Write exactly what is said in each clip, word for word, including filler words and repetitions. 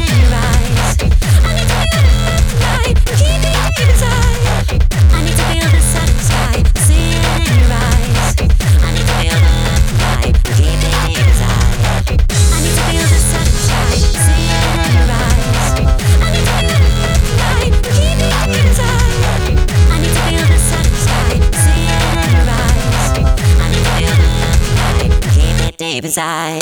in your eyes. I need to feel the love tonight, keep it deep inside. I need to feel the sun and sky, see it in your eyes. I need to feel the love tonight, keep it deep inside. I need to feel the sun and sky, see it in your eyes. I need to feel the love tonight, keep it deep inside. I need to feel the sun and sky, see it in your eyes. I need to feel the love tonight, keep it deep inside.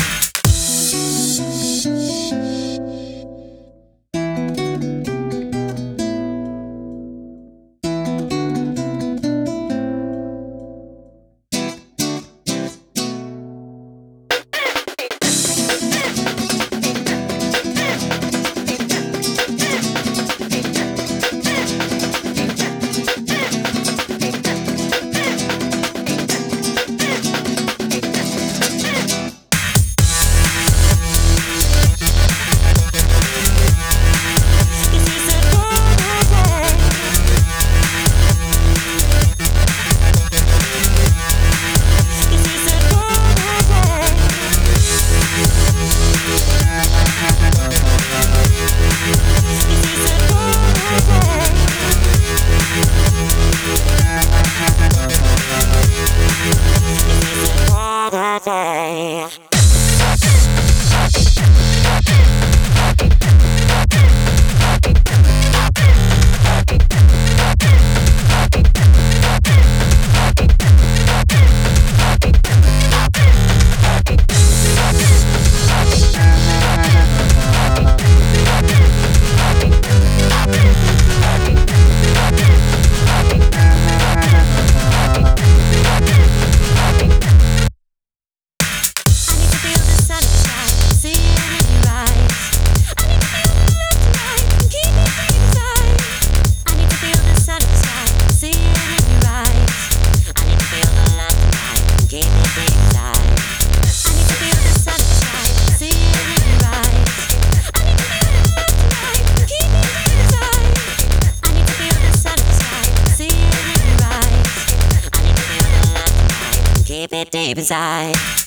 Keep it deep inside.